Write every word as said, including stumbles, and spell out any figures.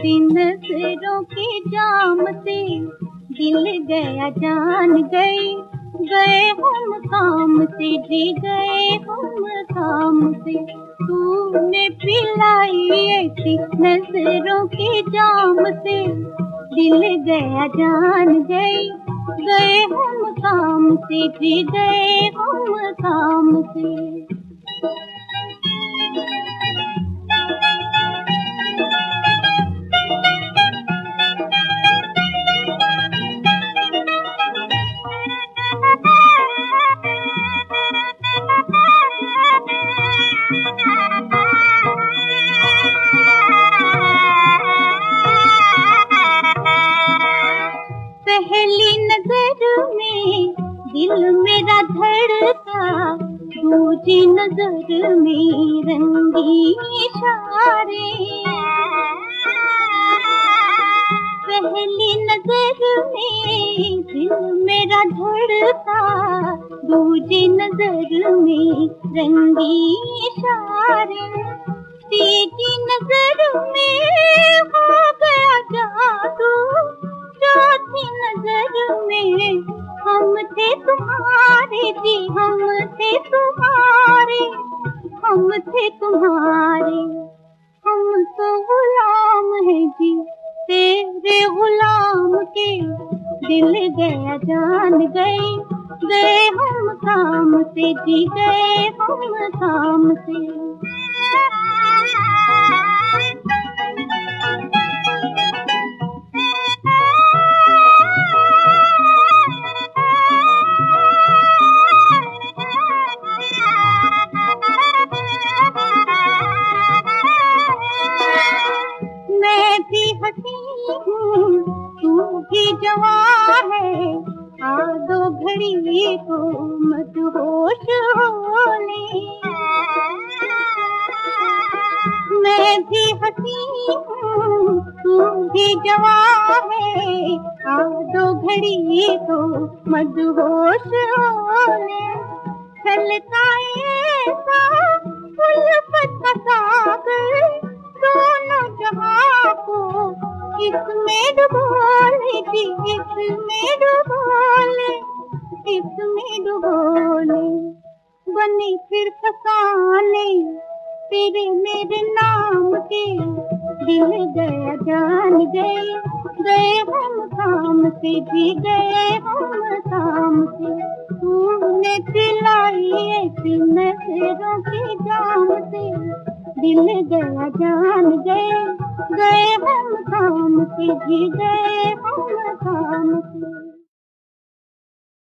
ऐसी नजरों के जाम से दिल गया जान गई, गए हम काम से जी गए हम काम से। तूने पिलाई ऐसी नजरों के जाम से दिल गया जान गई, गए हम काम से जी गए हम काम से। पहली नजर में दिल मेरा धड़का, दूजी नजर में रंगी इशारे। पहली नजर में दिल मेरा धड़का, दूजी नजर में रंगी इशारे। तीसरी नजर में हो गया जादू, चौथी नजर में हम थे तुम्हारे जी हम थे तुम्हारे, हम थे तुम्हारे। हम तो गुलाम हैं जी तेरे गुलाम के, दिल गया जान गए, गए हम काम से जी गए हम काम से। मैं भी हंसी हूँ तू भी जवां है, आ दो घड़ी को मत होश हो ले। मैं भी हंसी हूँ तू भी जवां है, आ दो घड़ी को मत होश हो ले। छलका ऐसा उल्फत का सागर, दोनों जहां को इसमें डुबोले जी इसमें डुबोले, इसमें डुबोले। बने फिर फसाने तेरे मेरे नाम के, दिल गया जान गए, गए हम काम से जी गए हम काम से। तूने पिलाई ऐसी नजरों के जाम से, दिल गया जान गए, गए हम काम से जी गए हम काम से।